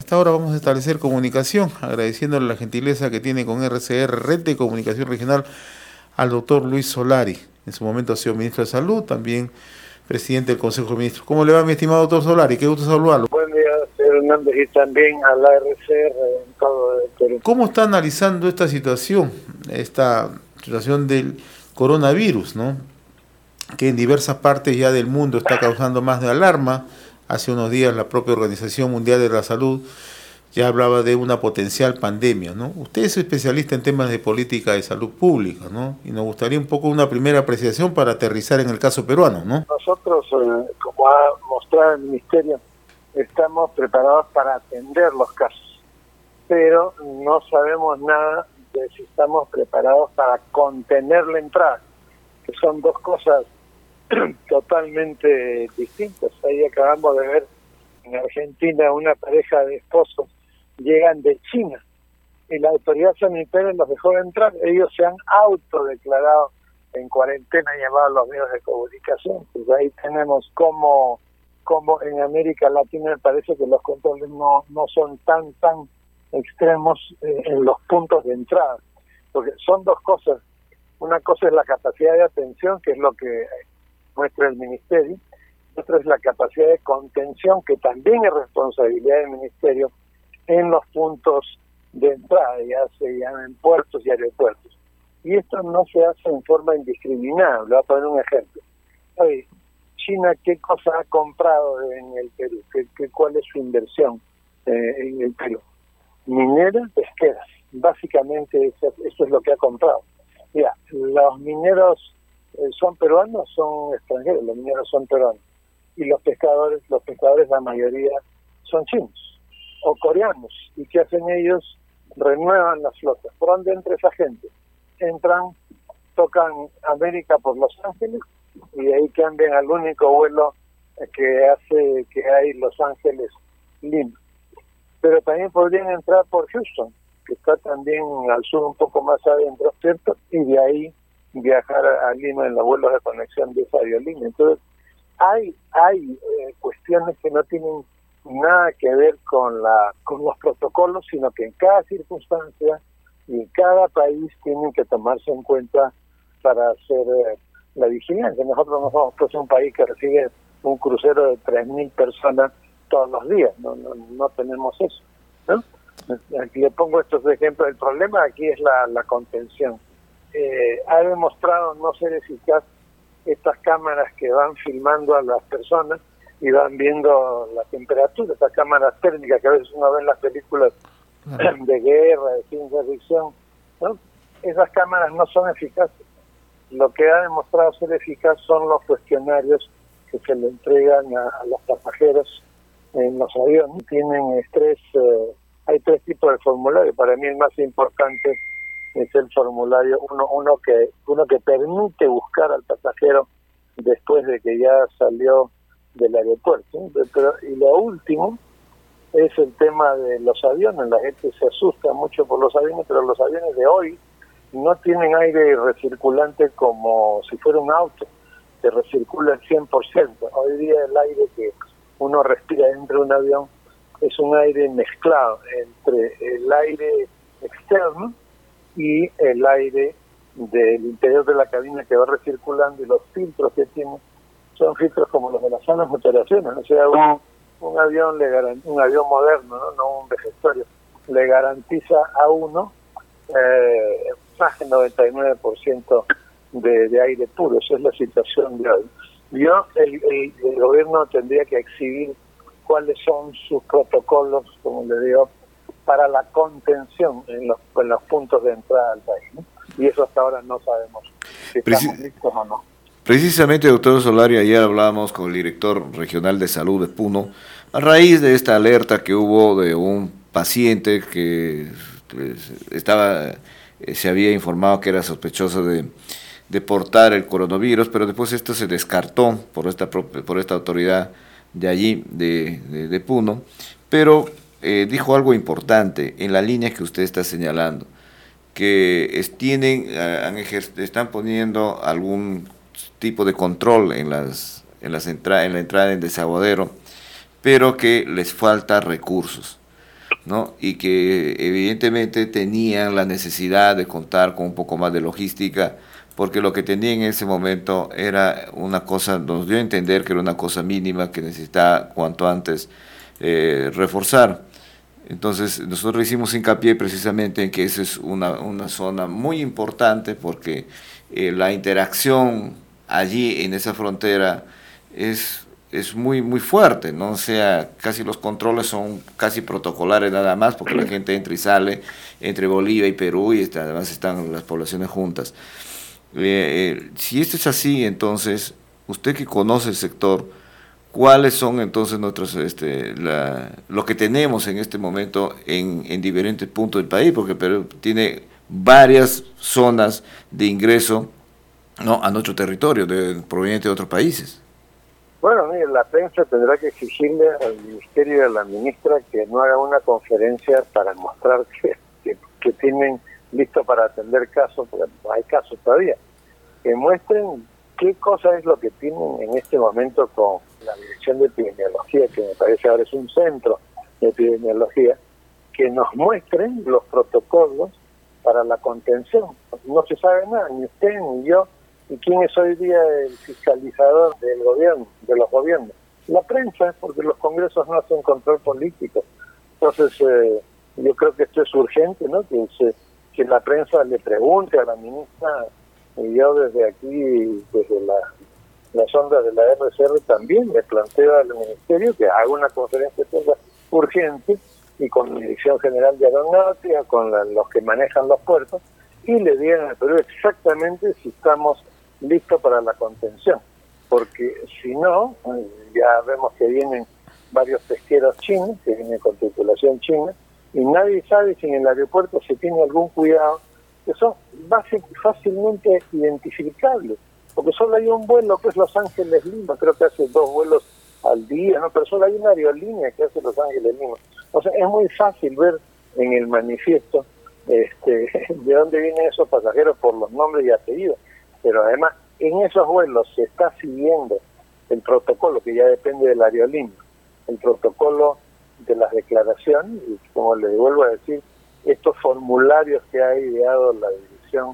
esta hora vamos a establecer comunicación, agradeciéndole la gentileza que tiene con RCR, Red de Comunicación Regional, al doctor Luis Solari. En su momento ha sido ministro de Salud, también presidente del Consejo de Ministros. ¿Cómo le va, mi estimado doctor Solari? Qué gusto saludarlo. Buen día, señor Hernández, y también a la RCR en todo el Perú. ¿Cómo está analizando esta situación del coronavirus, ¿no? Que en diversas partes ya del mundo está causando más de alarma? Hace unos días la propia Organización Mundial de la Salud ya hablaba de una potencial pandemia, ¿no? Usted es especialista en temas de política de salud pública, ¿no? Y nos gustaría un poco una primera apreciación para aterrizar en el caso peruano, ¿no? Nosotros, como ha mostrado el Ministerio, estamos preparados para atender los casos, pero no sabemos nada de si estamos preparados para contener la entrada, que son dos cosas totalmente distintas. Ahí acabamos de ver en Argentina una pareja de esposos llegan de China y la autoridad sanitaria los dejó de entrar. Ellos se han autodeclarado en cuarentena, llamado a los medios de comunicación. Pues ahí tenemos como en América Latina me parece que los controles no son tan extremos en los puntos de entrada, porque son dos cosas. Una cosa es la capacidad de atención, que es lo que muestra el Ministerio. Otra es la capacidad de contención, que también es responsabilidad del Ministerio en los puntos de entrada, ya se llaman puertos y aeropuertos. Y esto no se hace en forma indiscriminada. Le voy a poner un ejemplo. Oye, China, ¿qué cosa ha comprado en el Perú? ¿Cuál es su inversión en el Perú? Mineras, pesqueras. Básicamente eso es lo que ha comprado. Ya, los mineros son peruanos, son extranjeros, los mineros son peruanos. Y los pescadores la mayoría son chinos o coreanos. ¿Y qué hacen ellos? Renuevan las flotas. ¿Por dónde entra esa gente? Entran, tocan América por Los Ángeles y de ahí cambian al único vuelo que hace que hay Los Ángeles-Lima. Pero también podrían entrar por Houston, que está también al sur un poco más adentro, ¿cierto? Y de ahí viajar a Lima en los vuelos de conexión de esa aerolínea. Entonces, hay cuestiones que no tienen nada que ver con los protocolos, sino que en cada circunstancia y en cada país tienen que tomarse en cuenta para hacer la vigilancia. Nosotros no somos pues un país que recibe un crucero de 3.000 personas todos los días, no tenemos eso, ¿no? Aquí le pongo estos ejemplos. El problema aquí es la contención. Ha demostrado no ser eficaz estas cámaras que van filmando a las personas y van viendo la temperatura, estas cámaras térmicas que a veces uno ve en las películas de guerra, de ciencia ficción, ¿no? Esas cámaras no son eficaces. Lo que ha demostrado ser eficaz son los cuestionarios que se le entregan a los pasajeros en los aviones. Tienen estrés. Hay tres tipos de formulario. Para mí el más importante es el formulario uno que permite buscar al pasajero después de que ya salió del aeropuerto. Y lo último es el tema de los aviones. La gente se asusta mucho por los aviones, pero los aviones de hoy no tienen aire recirculante como si fuera un auto, que recircula el 100%. Hoy día el aire que uno respira dentro de un avión es un aire mezclado entre el aire externo y el aire del interior de la cabina que va recirculando, y los filtros que tiene son filtros como los de las salas de operaciones. O sea, un avión un avión moderno, no un vejestorio, le garantiza a uno más del 99% de aire puro. Esa es la situación de hoy. El gobierno tendría que exhibir cuáles son sus protocolos, como le digo, para la contención en los puntos de entrada al país, ¿no? Y eso hasta ahora no sabemos si estamos listos o no. Precisamente, doctor Solari, ayer hablábamos con el director regional de salud de Puno, a raíz de esta alerta que hubo de un paciente que se había informado que era sospechoso de portar el coronavirus, pero después esto se descartó por esta autoridad de allí, de Puno, pero dijo algo importante en la línea que usted está señalando, que están poniendo algún tipo de control en la entrada en desaguadero, pero que les falta recursos. ¿no? Y que evidentemente tenían la necesidad de contar con un poco más de logística, porque lo que tenían en ese momento era una cosa, nos dio a entender que era una cosa mínima que necesitaba cuanto antes reforzar. Entonces nosotros hicimos hincapié precisamente en que esa es una zona muy importante, porque la interacción allí en esa frontera es muy fuerte, ¿no? O sea, casi los controles son casi protocolares nada más, porque la gente entra y sale entre Bolivia y Perú, y además están las poblaciones juntas. Si esto es así, entonces, usted que conoce el sector, ¿cuáles son entonces lo que tenemos en este momento en diferentes puntos del país? Porque Perú tiene varias zonas de ingreso, ¿no?, a nuestro territorio, proveniente de otros países. Bueno, mire, la prensa tendrá que exigirle al Ministerio y a la ministra que no haga una conferencia para mostrar que tienen listo para atender casos, porque no hay casos todavía. Que muestren qué cosa es lo que tienen en este momento con la Dirección de Epidemiología, que me parece ahora es un centro de epidemiología, que nos muestren los protocolos para la contención. No se sabe nada, ni usted ni yo. ¿Y quién es hoy día el fiscalizador del gobierno, de los gobiernos? La prensa, porque los congresos no hacen control político. Entonces, yo creo que esto es urgente, ¿no? Que la prensa le pregunte a la ministra, y yo desde aquí, desde las ondas de la RCR también le planteo al ministerio que haga una conferencia de prensa urgente, y con la Dirección General de Aeronáutica, con los que manejan los puertos, y le digan al Perú exactamente si estamos listos para la contención. Porque si no, ya vemos que vienen varios pesqueros chinos, que vienen con tripulación china, y nadie sabe si en el aeropuerto se tiene algún cuidado, que son fácilmente identificables, porque solo hay un vuelo, que es Los Ángeles-Lima, creo que hace 2 vuelos al día, ¿no? Pero solo hay una aerolínea que hace Los Ángeles-Lima. O sea, es muy fácil ver en el manifiesto de dónde vienen esos pasajeros por los nombres y apellidos, pero además en esos vuelos se está siguiendo el protocolo, que ya depende de la aerolínea, el protocolo de las declaraciones, y como le vuelvo a decir, estos formularios que ha ideado la Dirección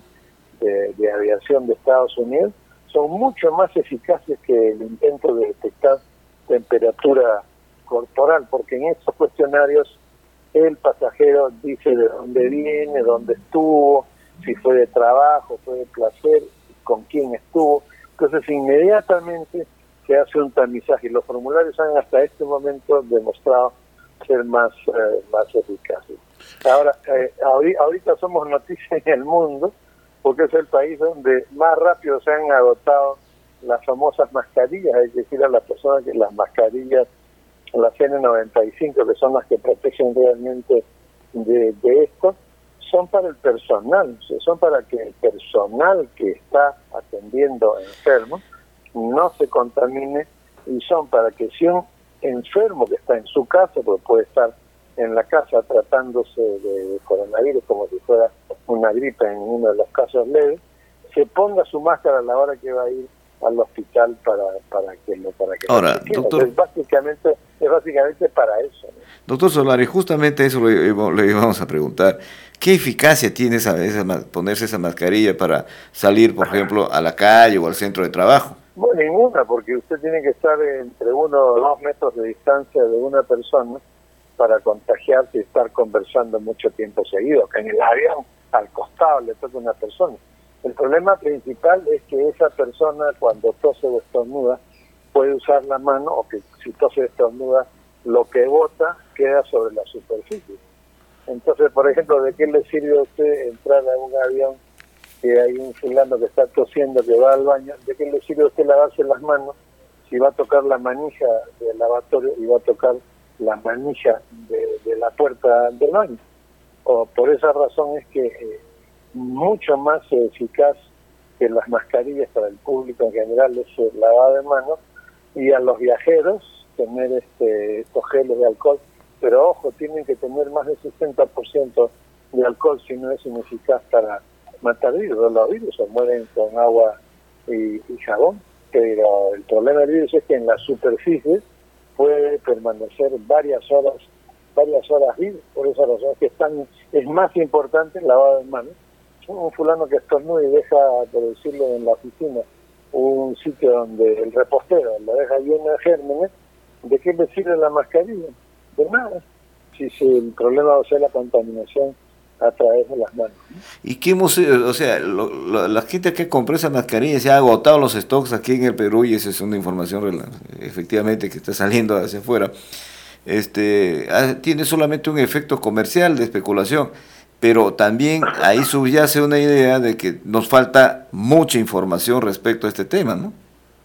de Aviación de Estados Unidos son mucho más eficaces que el intento de detectar temperatura corporal, porque en estos cuestionarios el pasajero dice de dónde viene, dónde estuvo, si fue de trabajo, fue de placer, con quién estuvo. Entonces inmediatamente se hace un tamizaje, y los formularios han hasta este momento demostrado ser más eficaces. Ahora, ahorita somos noticia en el mundo, porque es el país donde más rápido se han agotado las famosas mascarillas. Hay que decir a las personas que las mascarillas, las N95, que son las que protegen realmente de esto, son para el personal, son para que el personal que está atendiendo enfermos no se contamine, y son para que si un enfermo que está en su casa, porque puede estar en la casa tratándose de coronavirus como si fuera una gripe en uno de los casos leves, se ponga su máscara a la hora que va a ir al hospital para que ahora, doctor, es básicamente para eso, ¿no? Doctor Solari, justamente eso le íbamos a preguntar. ¿Qué eficacia tiene ponerse esa mascarilla para salir, por ejemplo, a la calle o al centro de trabajo? Bueno, ninguna, porque usted tiene que estar entre 1 o 2 metros de distancia de una persona para contagiarse y estar conversando mucho tiempo seguido, que en el avión al costado le toca una persona. El problema principal es que esa persona, cuando tose o estornuda, puede usar la mano, o que si tose o estornuda, lo que bota queda sobre la superficie. Entonces, por ejemplo, ¿de qué le sirve a usted entrar a un avión que hay un fulano que está tosiendo, que va al baño? ¿De qué le sirve a usted lavarse las manos si va a tocar la manija del lavatorio y va a tocar la manilla de la puerta del baño? O por esa razón es que mucho más eficaz que las mascarillas para el público en general es el lavado de manos, y a los viajeros tener estos geles de alcohol, pero ojo, tienen que tener más del 60% de alcohol, si no es ineficaz para matar virus. Los virus se mueren con agua y jabón, pero el problema del virus es que en la superficie puede permanecer varias horas varias horas vivos, por esa razón es más importante el lavado de manos. Un fulano que estornuda y deja, por decirlo, en la oficina, un sitio donde el repostero lo deja lleno de gérmenes, ¿de qué le sirve la mascarilla? De nada. Si el problema va a ser la contaminación a través de las manos. ¿Y qué museo? O sea, la gente que compró esa mascarilla se ha agotado los stocks aquí en el Perú, y esa es una información efectivamente que está saliendo hacia afuera. Tiene solamente un efecto comercial de especulación, pero también ahí subyace una idea de que nos falta mucha información respecto a este tema, ¿no?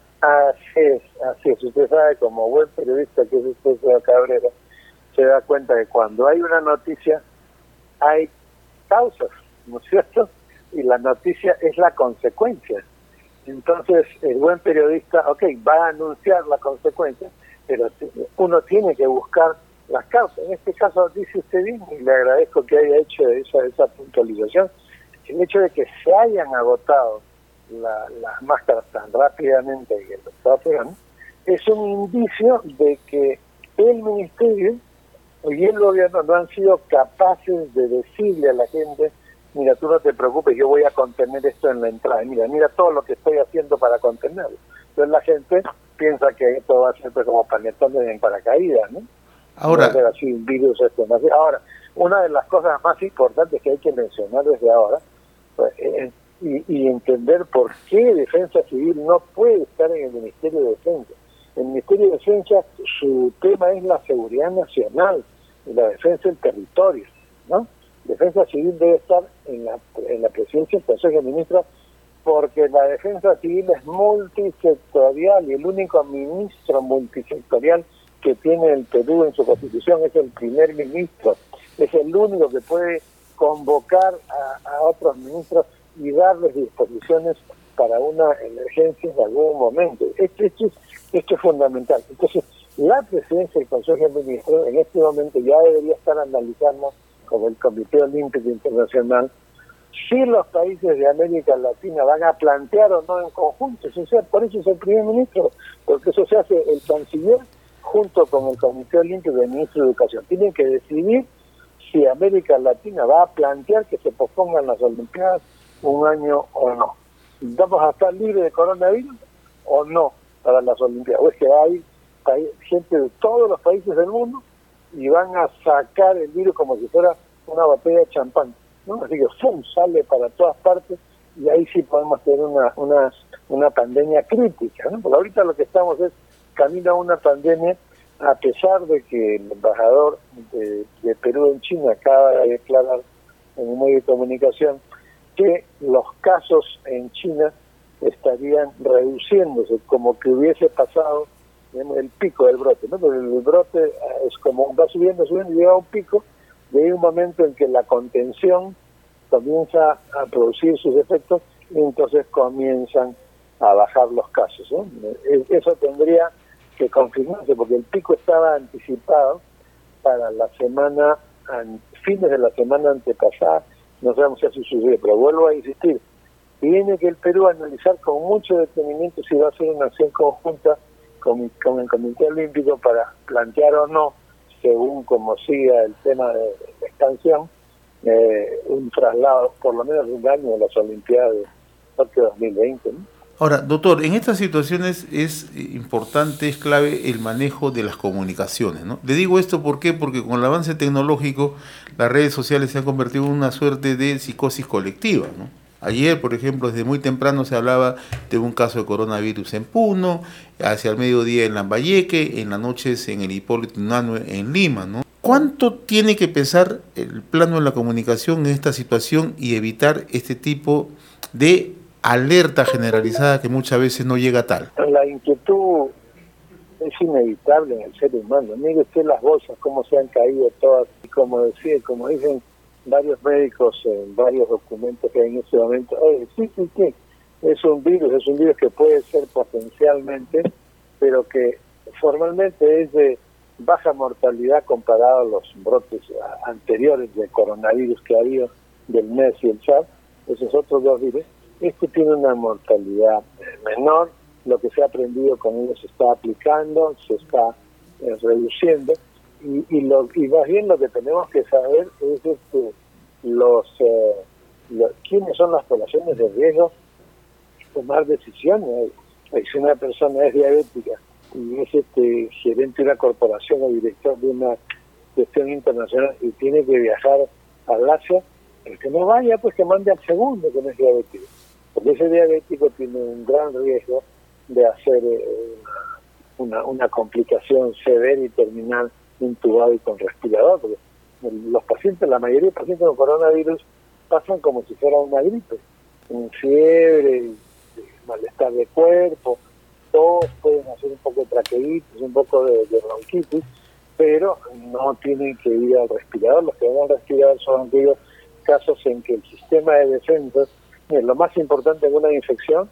Así es. Usted sabe, como buen periodista que es usted, señor Cabrera, se da cuenta que cuando hay una noticia hay causas, ¿no es cierto? Y la noticia es la consecuencia. Entonces, el buen periodista, va a anunciar la consecuencia, pero uno tiene que buscar las causas. En este caso, dice usted bien, y le agradezco que haya hecho esa puntualización, el hecho de que se hayan agotado las máscaras tan rápidamente que lo está pegando, es un indicio de que el ministerio y el gobierno no han sido capaces de decirle a la gente: mira, tú no te preocupes, yo voy a contener esto en la entrada, mira todo lo que estoy haciendo para contenerlo. Entonces la gente piensa que esto va a ser como panetones en paracaídas, ¿no? Ahora, no va a ser así un virus Ahora, una de las cosas más importantes que hay que mencionar desde ahora, pues, y entender por qué Defensa Civil no puede estar en el Ministerio de Defensa. El Ministerio de Defensa, su tema es la seguridad nacional y la defensa del territorio, ¿no? Defensa Civil debe estar en la presidencia del Consejo de Ministros, porque la Defensa Civil es multisectorial y el único ministro multisectorial que tiene el Perú en su constitución es el primer ministro. Es el único que puede convocar a otros ministros y darles disposiciones para una emergencia en algún momento. Esto es fundamental. Entonces, la presidencia del Consejo de Ministros en este momento ya debería estar analizando con el Comité Olímpico Internacional si los países de América Latina van a plantear o no en conjunto. O sea, por eso es el primer ministro, porque eso se hace el canciller junto con el Comité Olímpico y el ministro de Educación. Tienen que decidir si América Latina va a plantear que se pospongan las Olimpiadas un año o no. ¿Vamos a estar libres de coronavirus o no para las Olimpiadas? O es que hay gente de todos los países del mundo y van a sacar el virus como si fuera una botella de champán, ¿no? Así que ¡fum!, sale para todas partes y ahí sí podemos tener una pandemia crítica, ¿no? Porque ahorita lo que estamos es camino a una pandemia, a pesar de que el embajador de Perú en China acaba de declarar en un medio de comunicación que los casos en China estarían reduciéndose, como que hubiese pasado, digamos, el pico del brote, ¿no? Porque el brote es como va subiendo y llega a un pico, y hay un momento en que la contención comienza a producir sus efectos y entonces comienzan a bajar los casos, ¿no? Eso tendría que confirmarse, porque el pico estaba anticipado para la semana, fines de la semana antepasada. No sabemos si así sucede, pero vuelvo a insistir, tiene que el Perú analizar con mucho detenimiento si va a hacer una acción conjunta con el Comité Olímpico para plantear o no, según como siga el tema de la expansión, un traslado, por lo menos un año de las Olimpiadas de Tokio 2020, ¿no? Ahora, doctor, en estas situaciones es importante, es clave el manejo de las comunicaciones, ¿no? Le digo esto ¿por qué? Porque con el avance tecnológico las redes sociales se han convertido en una suerte de psicosis colectiva, ¿no? Ayer, por ejemplo, desde muy temprano se hablaba de un caso de coronavirus en Puno, hacia el mediodía en Lambayeque, en las noches en el Hipólito Unanue en Lima, ¿no? ¿Cuánto tiene que pesar el plano de la comunicación en esta situación y evitar este tipo de alerta generalizada que muchas veces no llega a tal? La inquietud es inevitable en el ser humano. Mire usted las bolsas, cómo se han caído todas, y como dicen varios médicos en varios documentos que hay en este momento, sí, es un virus que puede ser potencialmente, pero que formalmente es de baja mortalidad comparado a los brotes anteriores de coronavirus que ha habido del MERS y el SARS, esos otros dos virus. Este tiene una mortalidad menor, lo que se ha aprendido con ellos se está aplicando, se está reduciendo, y más bien lo que tenemos que saber es quiénes son las poblaciones de riesgo, tomar decisiones. Si una persona es diabética y es gerente de una corporación o director de una gestión internacional y tiene que viajar al Asia, el que no vaya, pues que mande al segundo que no es diabético, porque ese diabético tiene un gran riesgo de hacer una complicación severa y terminal intubado y con respirador, porque los pacientes, la mayoría de pacientes con coronavirus pasan como si fuera una gripe, con fiebre, malestar de cuerpo, todos pueden hacer un poco de traqueitis, un poco de bronquitis, pero no tienen que ir al respirador. Los que van al respirador son aquellos casos en que el sistema de defensa, lo más importante en una infección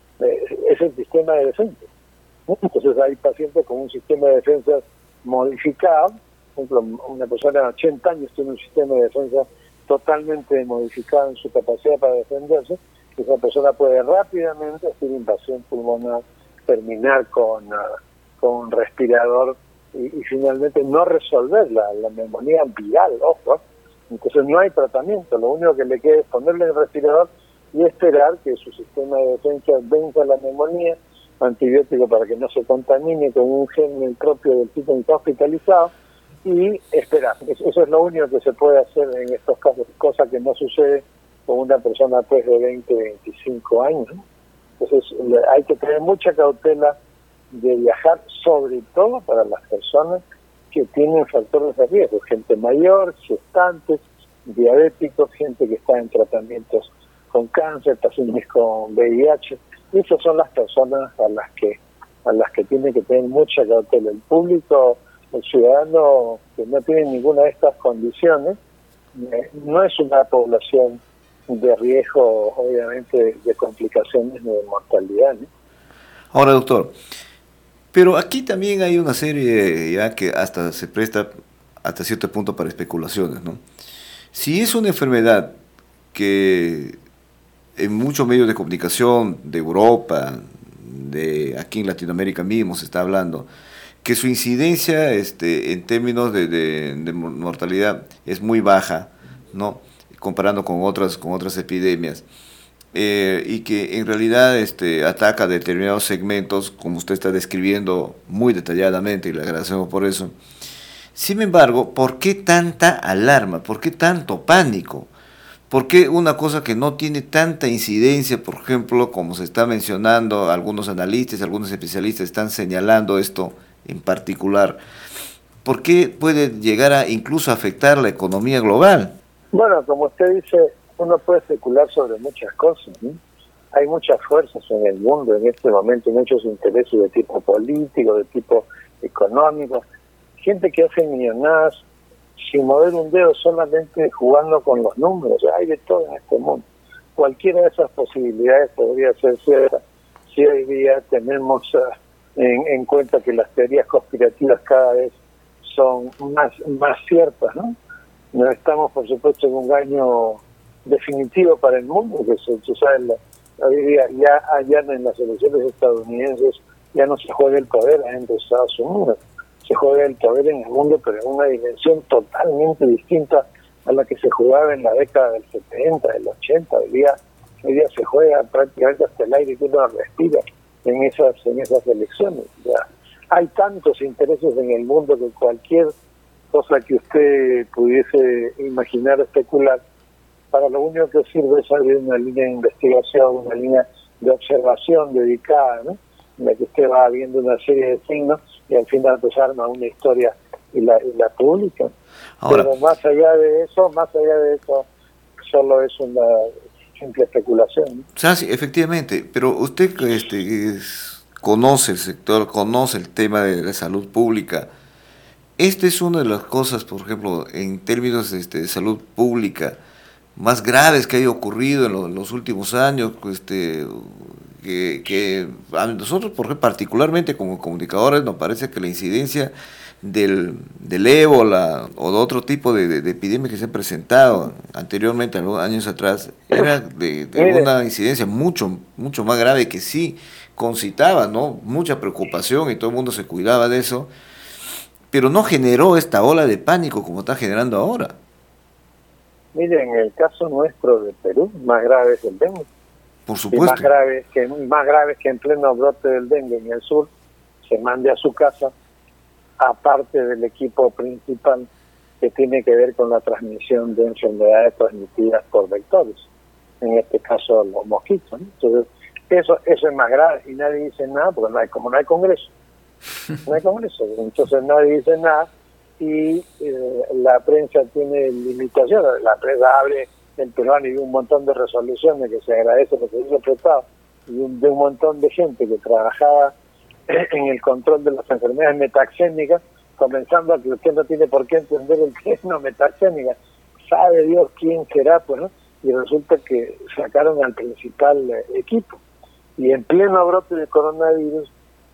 es el sistema de defensa. Entonces hay pacientes con un sistema de defensa modificado. Por ejemplo, una persona de 80 años tiene un sistema de defensa totalmente modificado en su capacidad para defenderse. Esa persona puede rápidamente hacer invasión pulmonar, terminar con un respirador y finalmente no resolver la neumonía viral, ojo. Entonces no hay tratamiento, lo único que le queda es ponerle el respirador y esperar que su sistema de defensa venza la neumonía, antibiótico para que no se contamine con un germen propio del tipo que está hospitalizado, y esperar. Eso es lo único que se puede hacer en estos casos, cosa que no sucede con una persona pues de 20, 25 años, ¿no? Entonces hay que tener mucha cautela de viajar, sobre todo para las personas que tienen factores de riesgo, gente mayor, gestantes, diabéticos, gente que está en tratamientos con cáncer, pacientes con VIH. Esas son las personas a las que tiene que tener mucha cautela. El público, el ciudadano que no tiene ninguna de estas condiciones, no es una población de riesgo, obviamente, de complicaciones ni de mortalidad, ¿no? Ahora, doctor, pero aquí también hay una serie ya que hasta se presta hasta cierto punto para especulaciones, ¿no? Si es una enfermedad que en muchos medios de comunicación de Europa, de aquí en Latinoamérica mismo se está hablando, que su incidencia en términos de mortalidad es muy baja, ¿no?, comparando con otras epidemias, y que en realidad ataca determinados segmentos, como usted está describiendo muy detalladamente, y le agradecemos por eso. Sin embargo, ¿por qué tanta alarma? ¿Por qué tanto pánico? ¿Por qué una cosa que no tiene tanta incidencia, por ejemplo, como se está mencionando, algunos analistas, algunos especialistas están señalando esto en particular? ¿Por qué puede llegar a incluso afectar la economía global? Bueno, como usted dice, uno puede especular sobre muchas cosas, ¿no? Hay muchas fuerzas en el mundo en este momento, muchos intereses de tipo político, de tipo económico, gente que hace millonadas sin mover un dedo, solamente jugando con los números. Hay de todo en este mundo. Cualquiera de esas posibilidades podría ser cierta si hoy día tenemos en cuenta que las teorías conspirativas cada vez son más ciertas, ¿no? No estamos, por supuesto, en un año definitivo para el mundo, que se sabe, hoy día ya allá en las elecciones estadounidenses ya no se juega el poder dentro de Estados Unidos, se juega el poder en el mundo, pero en una dimensión totalmente distinta a la que se jugaba en la década del 70, del 80. Hoy día se juega prácticamente hasta el aire que uno respira en esas elecciones. Ya hay tantos intereses en el mundo que cualquier cosa que usted pudiese imaginar, especular, para lo único que sirve es abrir una línea de investigación, una línea de observación dedicada, ¿no?, en la que usted va viendo una serie de signos y al final pues arma una historia y la publica. Ahora, pero más allá de eso, solo es una simple especulación, ¿no? sí, efectivamente, pero usted conoce el sector, conoce el tema de la salud pública. Esta es una de las cosas, por ejemplo, en términos de salud pública, más graves que haya ocurrido en los últimos años, que a nosotros, por ejemplo, particularmente como comunicadores, nos parece que la incidencia del ébola o de otro tipo de epidemias que se han presentado anteriormente, algunos años atrás, era de una incidencia mucho más grave, que sí concitaba, ¿no?, mucha preocupación y todo el mundo se cuidaba de eso. pero no generó esta ola de pánico como está generando ahora. Mire, en el caso nuestro de Perú, más grave es el dengue. Por Y supuesto. más grave es que en pleno brote del dengue en el sur se mande a su casa, aparte del equipo principal que tiene que ver con la transmisión de enfermedades transmitidas por vectores, en este caso los mosquitos, ¿no? Entonces, eso es más grave y nadie dice nada porque como no hay Congreso, entonces nadie dice nada y la prensa tiene limitaciones, la prensa abre el peruano y de un montón de resoluciones que se agradece porque se hizo prestado y de un montón de gente que trabajaba en el control de las enfermedades metaxénicas, comenzando a que usted no tiene por qué entender el término metaxénica, sabe Dios quién será, pues, ¿no? Y resulta que sacaron al principal equipo y en pleno brote de coronavirus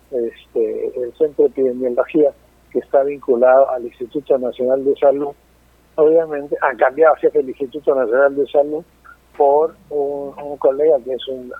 el Centro de Epidemiología, que está vinculado al Instituto Nacional de Salud, obviamente han cambiado jefe del Instituto Nacional de Salud por un colega que es un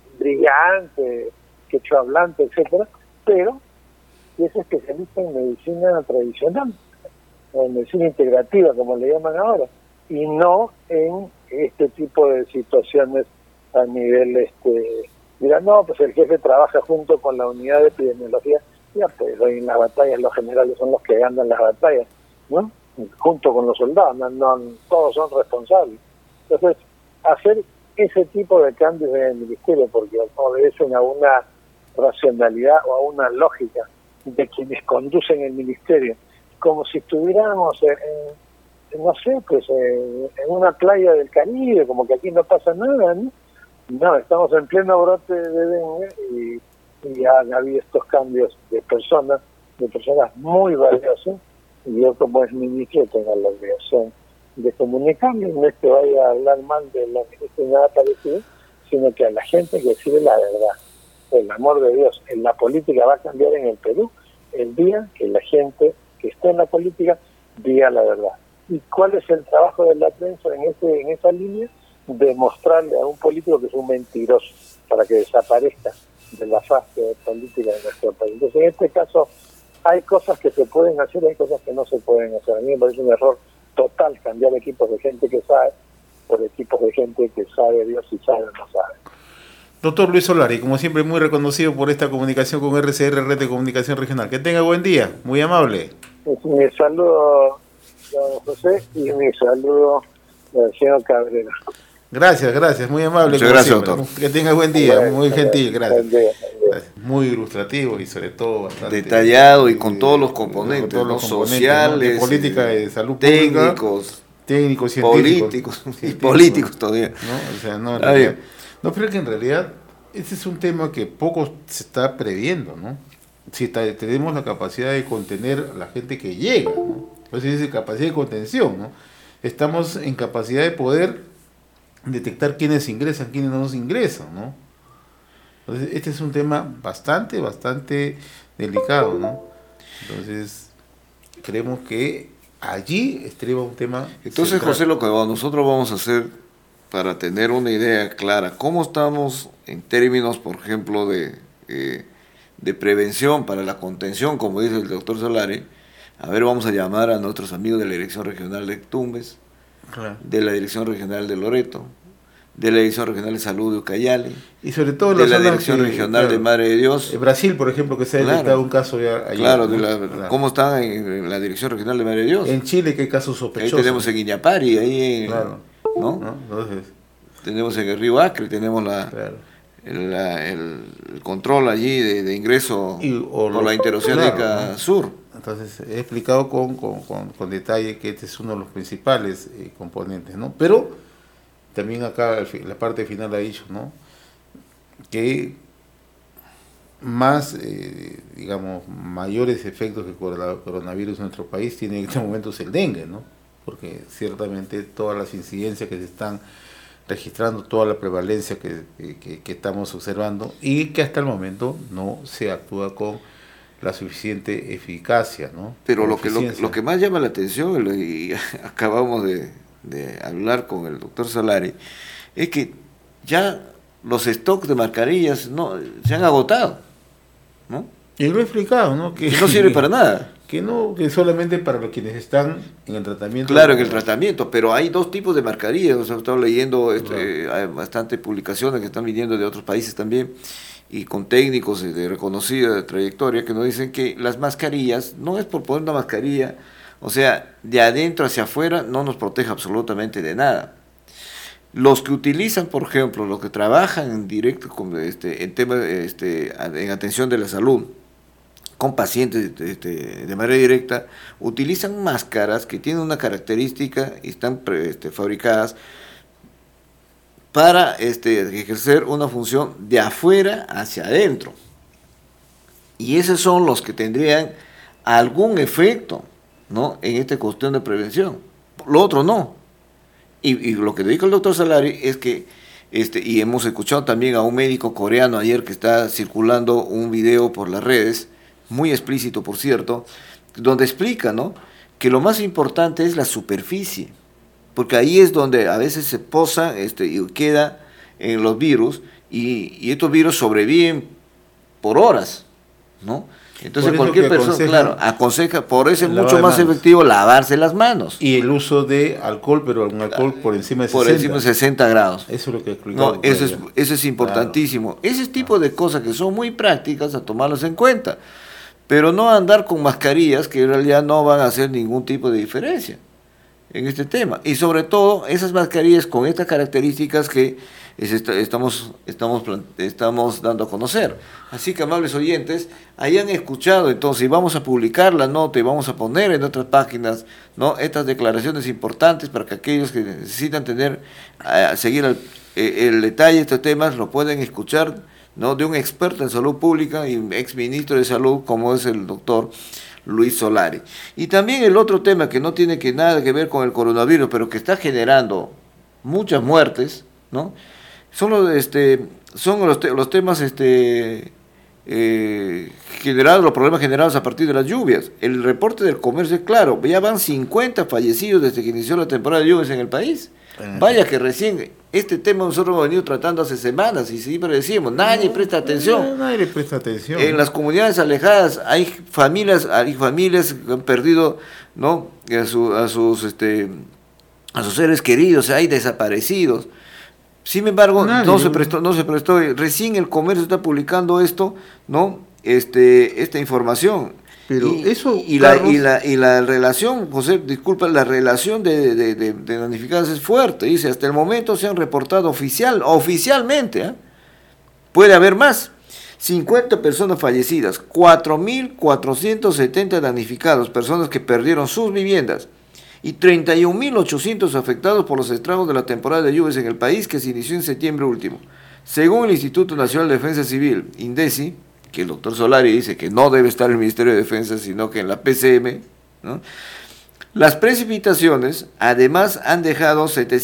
brillante, quechohablante, etcétera, pero que es especialista en medicina tradicional, o en medicina integrativa, como le llaman ahora, y no en este tipo de situaciones a nivel, dirán, no, pues el jefe trabaja junto con la unidad de epidemiología, ya, pero en las batallas los generales son los que ganan las batallas, ¿no? Junto con los soldados, no todos son responsables. Entonces, hacer ese tipo de cambios en el ministerio, porque obedecen a una racionalidad o a una lógica de quienes conducen el ministerio, como si estuviéramos no sé, pues en una playa del Caribe, como que aquí no pasa nada, ¿no? No, estamos en pleno brote de dengue y han habido estos cambios de personas muy valiosas, y yo como es ministro tengo la obligación de comunicarle, no es que vaya a hablar mal de la ministra ni nada parecido, sino que a la gente que decide la verdad, el amor de Dios. En la política va a cambiar en el Perú el día que la gente que está en la política diga la verdad. ¿Y cuál es el trabajo de la prensa en esa línea? Demostrarle a un político que es un mentiroso para que desaparezca de la faz política de nuestro país. Entonces, en este caso, hay cosas que se pueden hacer, hay cosas que no se pueden hacer. A mí me parece un error total cambiar equipos de gente que sabe por equipos de gente que sabe Dios y sabe o no sabe. Doctor Luis Solari, como siempre, muy reconocido por esta comunicación con RCR, Red de Comunicación Regional. Que tenga buen día, muy amable. Mi saludo, don José, y mi saludo al señor Cabrera. Gracias, muy amable. Muchas gracias, doctor. Que tenga buen día, muy gentil, gracias. Buen día. Muy ilustrativo y sobre todo bastante detallado y con todos los componentes, todos los componentes, sociales, ¿no? De política de salud técnicos, científicos, y políticos todavía. ¿No? O sea, no, pero que en realidad ese es un tema que poco se está previendo, ¿no? Si tenemos la capacidad de contener a la gente que llega, ¿no? Entonces dice capacidad de contención, ¿no? Estamos en capacidad de poder detectar quiénes ingresan, quiénes no ingresan, ¿no? Entonces, este es un tema bastante delicado, ¿no? Entonces, creemos que allí estriba un tema. Entonces, central. José, lo que nosotros vamos a hacer para tener una idea clara, ¿cómo estamos en términos, por ejemplo, de prevención para la contención, como dice el doctor Solari? A ver, vamos a llamar a nuestros amigos de la Dirección Regional de Tumbes, Claro. de la Dirección Regional de Loreto, de la Dirección Regional de Salud de Ucayali, y sobre todo de la Dirección Regional de Madre de Dios. Brasil, por ejemplo, que se ha detectado un caso ya ayer. Claro, ¿no? ¿cómo están en la Dirección Regional de Madre de Dios? En Chile que hay casos sospechosos. Ahí tenemos en Iñapari, ahí claro. ¿no? Entonces, tenemos en el Río Acre, tenemos claro. el control allí de ingreso por la Interoceánica claro, ¿no? Sur. Entonces, he explicado con detalle que este es uno de los principales componentes, ¿no? Pero también acá la parte final ha dicho, ¿no? Que más, digamos, mayores efectos que el coronavirus en nuestro país tiene en este momento es el dengue, ¿no? Porque ciertamente todas las incidencias que se están registrando, toda la prevalencia que estamos observando y que hasta el momento no se actúa con la suficiente eficacia, ¿no? Pero lo que más llama la atención, y acabamos de hablar con el doctor Solari, es que ya los stocks de mascarillas se han agotado, ¿no? Y lo he explicado, ¿no? Que no sirve para nada. Que no, que solamente para los quienes están en el tratamiento. Claro, en el tratamiento, pero hay dos tipos de mascarillas. O sea, he estado leyendo hay bastantes publicaciones que están viniendo de otros países también, y con técnicos de reconocida trayectoria, que nos dicen que las mascarillas, no es por poner una mascarilla, o sea, de adentro hacia afuera no nos protege absolutamente de nada. Los que utilizan, por ejemplo, los que trabajan en directo en temas en atención de la salud, con pacientes de manera directa, utilizan máscaras que tienen una característica y están fabricadas para ejercer una función de afuera hacia adentro. Y esos son los que tendrían algún efecto, ¿no?, en esta cuestión de prevención. Lo otro no. Y lo que dijo el doctor Solari es que, y hemos escuchado también a un médico coreano ayer que está circulando un video por las redes, muy explícito por cierto, donde explica, ¿no?, que lo más importante es la superficie, porque ahí es donde a veces se posa y queda en los virus, y estos virus sobreviven por horas, ¿no? Entonces cualquier persona, claro, aconseja, por eso es mucho más efectivo lavarse las manos. Y el uso de alcohol, pero un alcohol por encima de 60. Por encima de 60 grados. Eso es lo que explicó. No, eso es importantísimo. Claro. Ese tipo de cosas que son muy prácticas a tomarlas en cuenta. Pero no andar con mascarillas que en realidad no van a hacer ningún tipo de diferencia en este tema. Y sobre todo, esas mascarillas con estas características que estamos dando a conocer. Así que, amables oyentes, hayan escuchado entonces, y vamos a publicar la nota y vamos a poner en otras páginas, ¿no?, estas declaraciones importantes para que aquellos que necesitan seguir el detalle de estos temas lo pueden escuchar, ¿no?, de un experto en salud pública y ex ministro de salud como es el doctor Luis Solari. Y también el otro tema que no tiene nada que ver con el coronavirus, pero que está generando muchas muertes, ¿no?, son los temas generados, los problemas generados a partir de las lluvias. El reporte del comercio es claro, ya van 50 fallecidos desde que inició la temporada de lluvias en el país. Vaya que recién, este tema nosotros hemos venido tratando hace semanas y siempre decimos, nadie presta atención. Nadie le presta atención. En las comunidades alejadas hay familias que han perdido, ¿no?, a sus seres queridos, hay desaparecidos. Sin embargo, no se prestó. Recién el comercio está publicando esto, ¿no?, esta información. Pero la relación, José, disculpa, la relación de damnificados es fuerte. Dice, hasta el momento se han reportado oficialmente, puede haber más, 50 personas fallecidas, 4.470 damnificados, personas que perdieron sus viviendas, y 31.800 afectados por los estragos de la temporada de lluvias en el país que se inició en septiembre último. Según el Instituto Nacional de Defensa Civil, INDECI, que el doctor Solari dice que no debe estar en el Ministerio de Defensa, sino que en la PCM, ¿no?, las precipitaciones además han dejado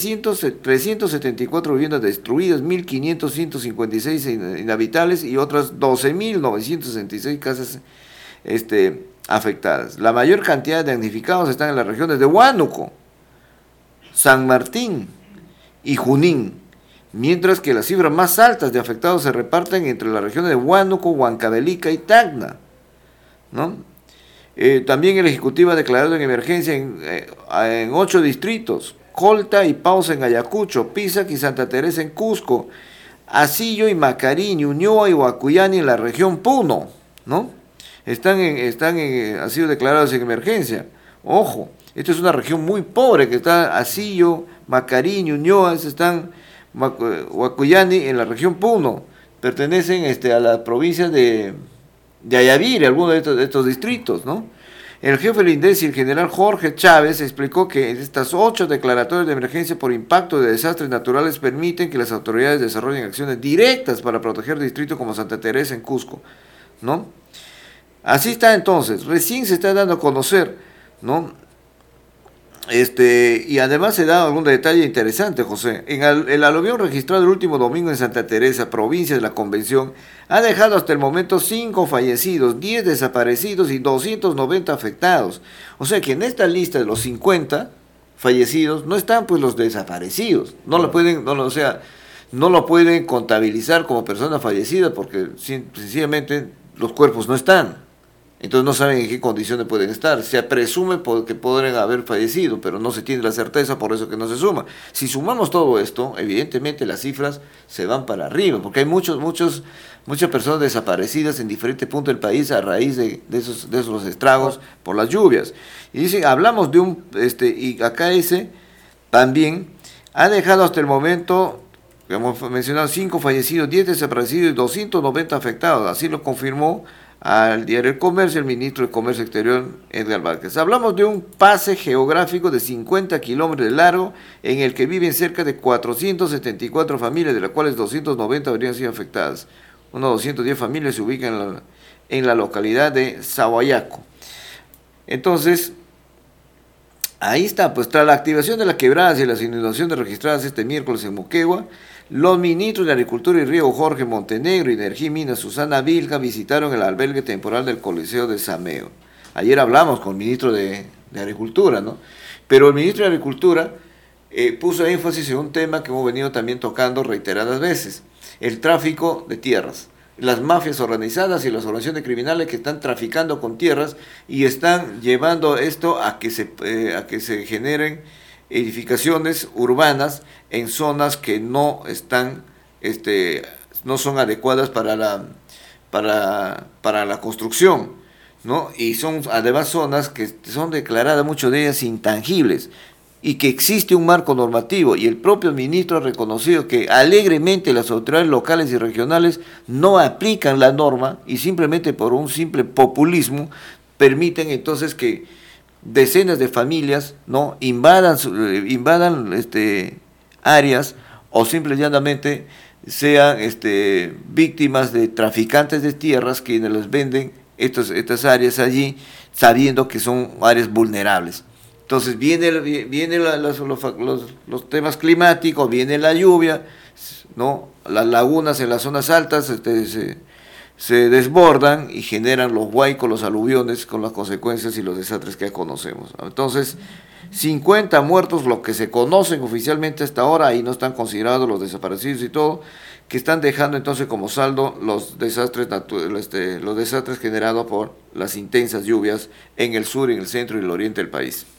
374 viviendas destruidas, 1.556 inhabitables y otras 12.966 casas afectadas. La mayor cantidad de damnificados están en las regiones de Huánuco, San Martín y Junín, mientras que las cifras más altas de afectados se reparten entre las regiones de Huánuco, Huancavelica y Tacna, ¿no? También el Ejecutivo ha declarado en emergencia en 8 distritos, Colta y Pausa en Ayacucho, Pisac y Santa Teresa en Cusco, Asillo y Macarí, Ñuñoa y Huacuyani en la región Puno, ¿no? Han sido declarados en emergencia. Ojo, esta es una región muy pobre que está Asillo, Macarí, Ñuñoa, Huacuyani en la región Puno, pertenecen a la provincia de Ayaviré, algunos de estos distritos, ¿no? El jefe del INDECI, el general Jorge Chávez, explicó que estas 8 declaratorias de emergencia por impacto de desastres naturales permiten que las autoridades desarrollen acciones directas para proteger distritos como Santa Teresa en Cusco, ¿no? Así está entonces, recién se está dando a conocer, ¿no? Y además se da algún detalle interesante, José. El aluvión registrado el último domingo en Santa Teresa, provincia de la Convención, ha dejado hasta el momento 5 fallecidos, 10 desaparecidos y 290 afectados. O sea que en esta lista de los 50 fallecidos no están pues los desaparecidos. No lo pueden contabilizar como persona fallecida porque sencillamente los cuerpos no están, Entonces no saben en qué condiciones pueden estar. Se presume que podrían haber fallecido, pero no se tiene la certeza, por eso que no se suma. Si sumamos todo esto, evidentemente las cifras se van para arriba, porque hay muchas personas desaparecidas en diferentes puntos del país a raíz de esos estragos por las lluvias. Y dicen, hablamos de y acá también ha dejado hasta el momento, hemos mencionado, 5 fallecidos, 10 desaparecidos y 290 afectados. Así lo confirmó al diario El Comercio, el ministro de Comercio Exterior, Edgar Vázquez. Hablamos de un pase geográfico de 50 kilómetros de largo en el que viven cerca de 474 familias, de las cuales 290 habrían sido afectadas. Unas 210 familias se ubican en la localidad de Sahuayaco. Entonces, ahí está, pues tras la activación de las quebradas y las inundaciones registradas este miércoles en Moquegua, los ministros de Agricultura y Riego Jorge Montenegro y Energía y Minas Susana Vilca visitaron el albergue temporal del Coliseo de Sameo. Ayer hablamos con el ministro de Agricultura, ¿no? Pero el ministro de Agricultura puso énfasis en un tema que hemos venido también tocando reiteradas veces: el tráfico de tierras. Las mafias organizadas y las organizaciones criminales que están traficando con tierras y están llevando esto a que se generen edificaciones urbanas en zonas que no son adecuadas para la construcción, ¿no? Y son además zonas que son declaradas, muchas de ellas intangibles, y que existe un marco normativo, y el propio ministro ha reconocido que alegremente las autoridades locales y regionales no aplican la norma y simplemente por un simple populismo permiten entonces que decenas de familias, ¿no?, invadan áreas, o simple y llanamente sean víctimas de traficantes de tierras quienes les venden estas áreas allí, sabiendo que son áreas vulnerables. Entonces vienen los temas climáticos, viene la lluvia, ¿no? Las lagunas en las zonas altas se desbordan y generan los huaicos, los aluviones, con las consecuencias y los desastres que ya conocemos. Entonces, 50 muertos, lo que se conocen oficialmente hasta ahora, ahí no están considerados los desaparecidos y todo, que están dejando entonces como saldo los desastres generados por las intensas lluvias en el sur, en el centro y el oriente del país.